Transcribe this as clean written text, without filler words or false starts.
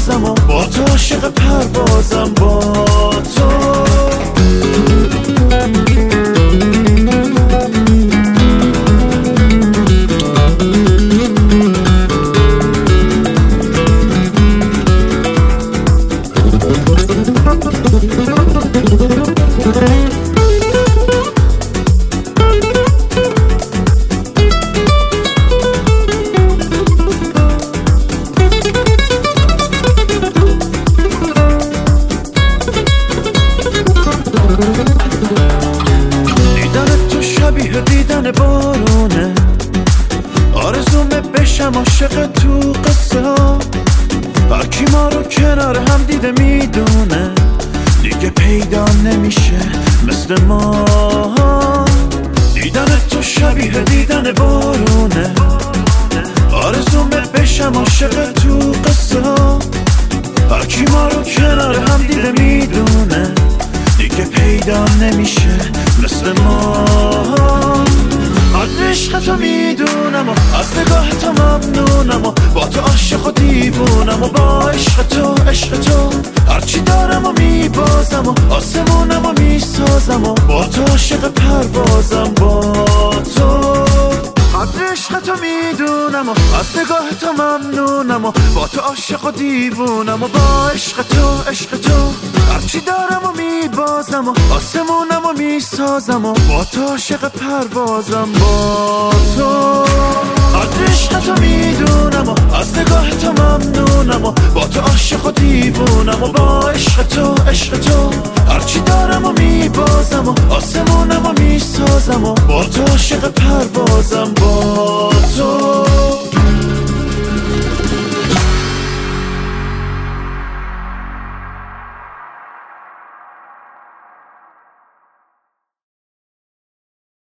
میسازم و با تو عاشق پروازم با تو. دیدن تو شبیه دیدن بارونه، آرزومه بشم عاشق تو قصه ها. هرکی ما رو کنار هم دیده میدونه دیگه پیدا نمیشه مثل ما. دیدن تو شبیه دیدن بارونه، آرزومه بشم عاشق تو قصه ها. هرکی ما رو کنار هم دیده میدونه دیگه پیدا نمیشه مثل ما. از عشق تو میدونم و از نگاه تو ممنونم و با تو عاشق و دیوونم و با عشق تو هرچی دارم و میبازم و آسمونم و میسازم و با تو عاشق پروازم با تو. از عشق تو میدونم و از نگاه تو ممنونم و با تو عاشق و دیوونم و با عشق تو هرچی دارم و میبازم و آسمونم و میسازم و با تو عاشق پروازم با تو. از عشق تو میدونم و از نگاه تو ممنونم و با تو عاشق و دیوونم و با عشق تو هرچی دارم و میبازم و آسمونم و میسازم و با تو عاشق پروازم با